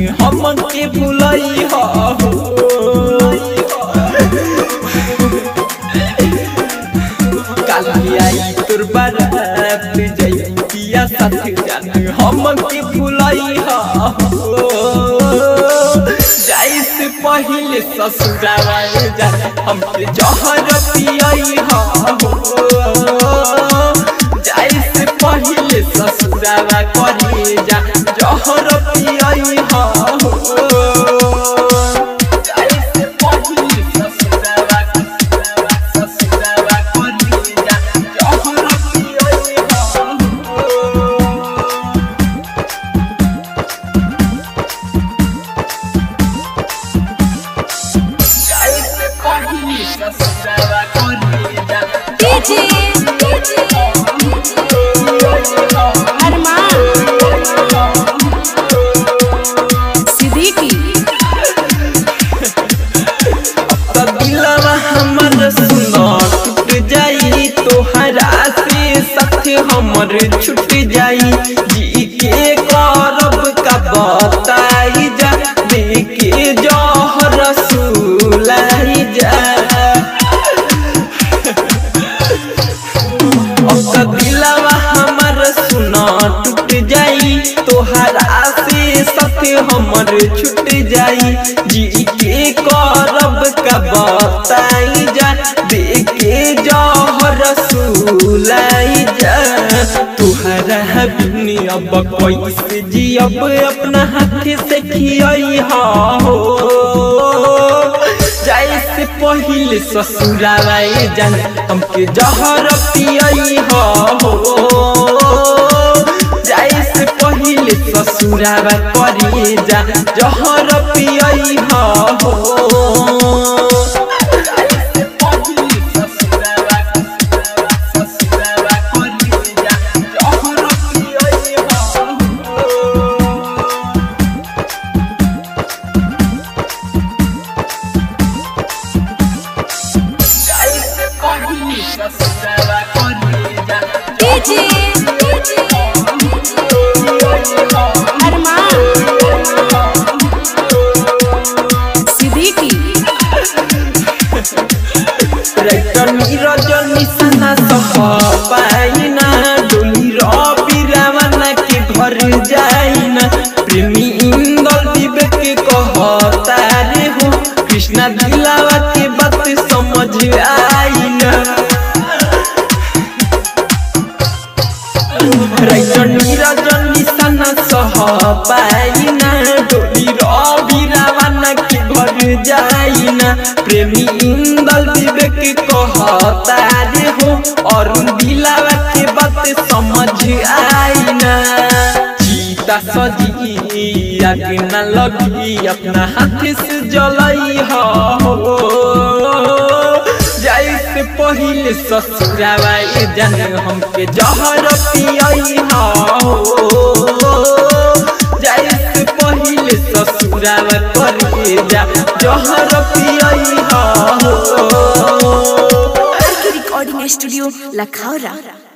हम के भुलई हो काली आई तोर बारात जाई पिया साथ जान हम के भुलई हो जाई से पहले ससुरावा जा हमके जहर पियई हो जाई से पहले ससुरावा करे जा जहर पियई हो जाई से पहले ससुरावा करे जा जहर पियई हो जाई से पहले ससुरावा करे जा डीजे हमर छुट जाई जी के करब का बताई जा देखे जहर सुलाई जा अब दिलवा हमर सुना टूट जाई तोहरा से साथ हमर छुट जाई जी के करब का बताई जा देखे जहर सुलाई जा तुहरा बिनी अब कैसे जियब अपना हाथ से खियई हो जाए से पहले ससुरावा जान हमके जहर पियई हो जाए से पहले ससुरावा करे जा जहर पियई हो डीजे अरमान सिद्दीकी रजनी रजनी सना सह पाइना डोली रविरावना के घर जाइना प्रेमी इंदल विवेक के कहता रे हो कृष्णा दिलावा के बात समझ आइना रजनी रजनी सना सह पाइना डोली रविरावना के घर जाइना प्रेमी इंदल विवेक कहता रे हो और दिलावा के बात समझ आइना चीता सजी आग न लगी अपना हाथ से जलई हो जाए से पहले ससुरावा जान हमके जहर पियई हो जाए से पहले ससुरावा करे जा जहर पियई हो रिकॉर्डिंग स्टूडियो लखौरा।